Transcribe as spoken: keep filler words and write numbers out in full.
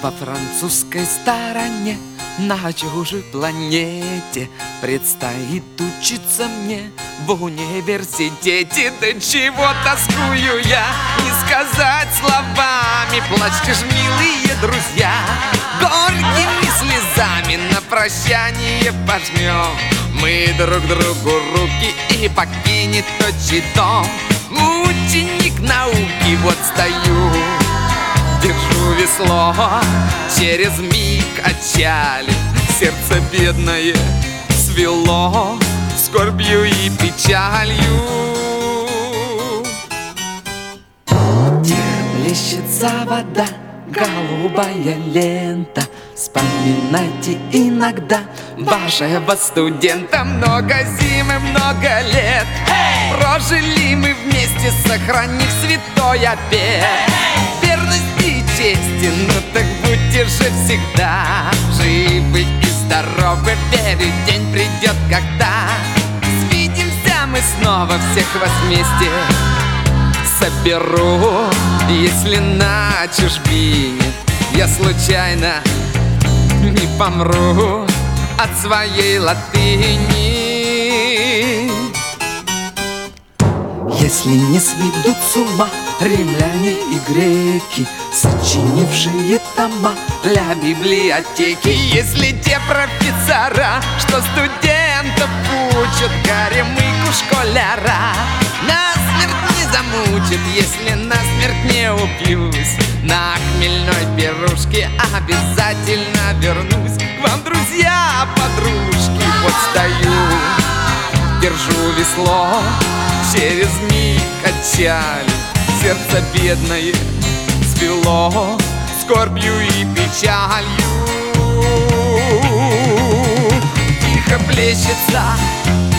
По французской стороне, на чужой планете, предстоит учиться мне в университете. Да чего тоскую я, не сказать словами. Плачьте ж, милые друзья, горькими слезами на прощание пожмем мы друг другу руки, и покинет отчий дом ученик науки. Вот стою, держу весло, через миг отчали, сердце бедное свело скорбью и печалью. Тихо плещется вода, голубая лента. Вспоминайте иногда вашего студента. Много зим и много лет прожили мы вместе, сохранив святой обет верности и чести. Ну так будьте же всегда живы и здоровы, верю, день придет, когда свидимся мы снова, всех вас вместе соберу. Если на чужбине я случайно не помру от своей латыни. Если не сведут с ума римляне и греки, сочинившие тома для библиотеки. Если те профессора, что студентов учат, горемыку школяра насмерть не замучат. Если насмерть не упьюсь, на хмельной пирушке обязательно вернусь к вам, друзья, подружки. Вот стою, держу весло, через миг отчали, сердце бедное свело скорбью и печалью. Тихо плещется